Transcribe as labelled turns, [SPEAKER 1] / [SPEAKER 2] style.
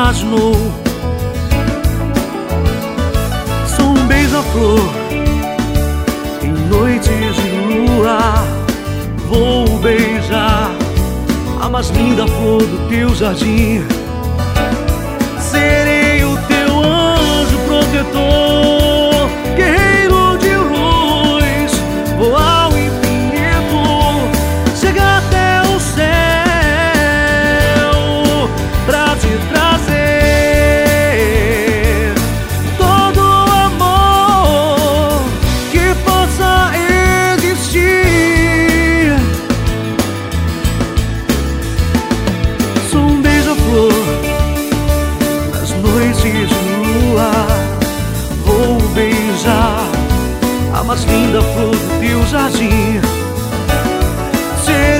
[SPEAKER 1] imaginou. Sou um beija-flor em noites de lua. Vou beijar a mais linda flor do teu jardim. Serei o teu anjo protetor, guerreiro de luz. Vou ao infinito, chegar até o céu, pra te trazer todo o amor que possa existir. Sou um beija-flor nas noites de lua. Vou beijar a mais linda flor do teu jardim.